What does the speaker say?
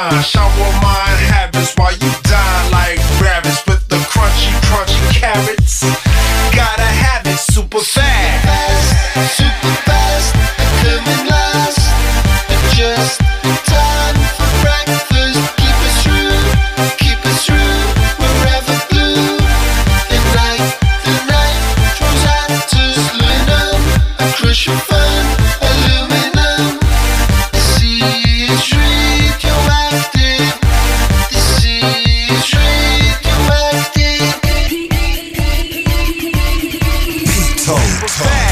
fine. Shower mind habits while you dine like rabbits with the crunchy, crunchy carrots. Gotta have it super fast. Super fast, coming last. Just in time for breakfast. Keep us through, wherever blue. The night throws at us aluminum. A crush of fun, aluminum. The sea is radioactive. The sea is radioactive. Pito.